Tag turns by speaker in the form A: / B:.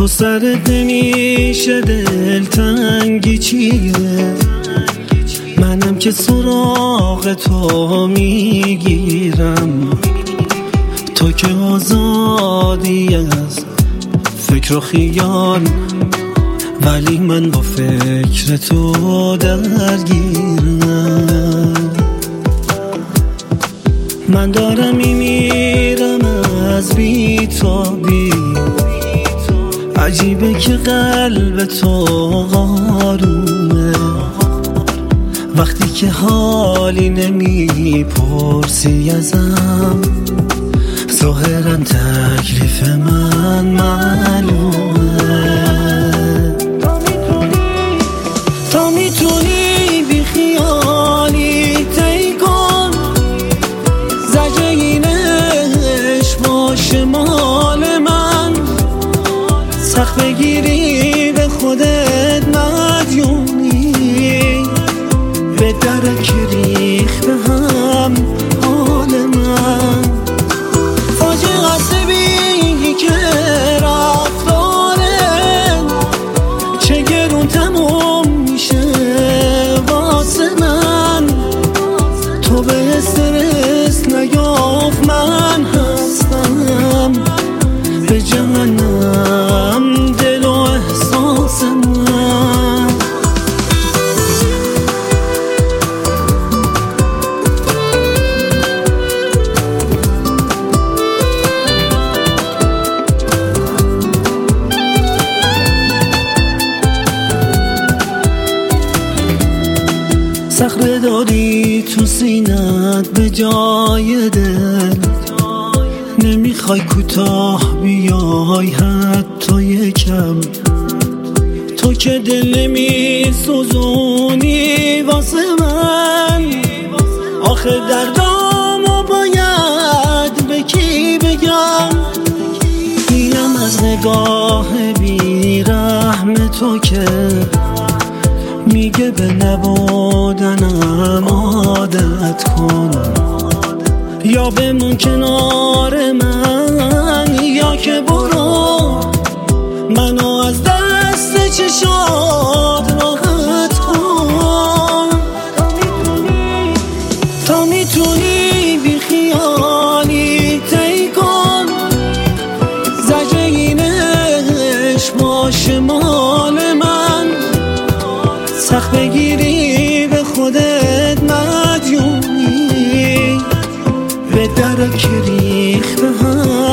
A: تو سرت نمیشه دلتنگی چیه؟ منم که سراغ تو میگیرم، تو که آزادی از فکر و خیال، ولی من با فکر تو درگیرم. من دارم میمیرم از بی‌تابی، عجیبه که قلب تو آرومه، وقتی که حالی نمیپرسی ازم، ظاهرا تکلیف من معلومه. تا میتونی بی خیالی طی کن، زجه اینش باشه مال من، سخت بگیری به خودت مدیونی، به درک ریخ به هم حال من. فاجعه است بی که رفتاره چه گرون تموم میشه واسه من، تو به استرس نیاف من هستم به جهنم دل و احساس من. صخره داری تو سینت به جای دل، نمیخوای کوتاه بیای حتی یکم، تو که دل نمیسوزونی واسه من. آخه دردامو باید به کی بگم؟ اینم از نگاه بیرحم تو که میگه به نبودنم عادت کن، یا بمون کنار من یا که برو، منو از دست چشات راحت کن. تا میتونی بی خیالی طی کن، زجه اینش باشه مال من، سخت بگیری به خودت مدیونی، به درک ریخ به هم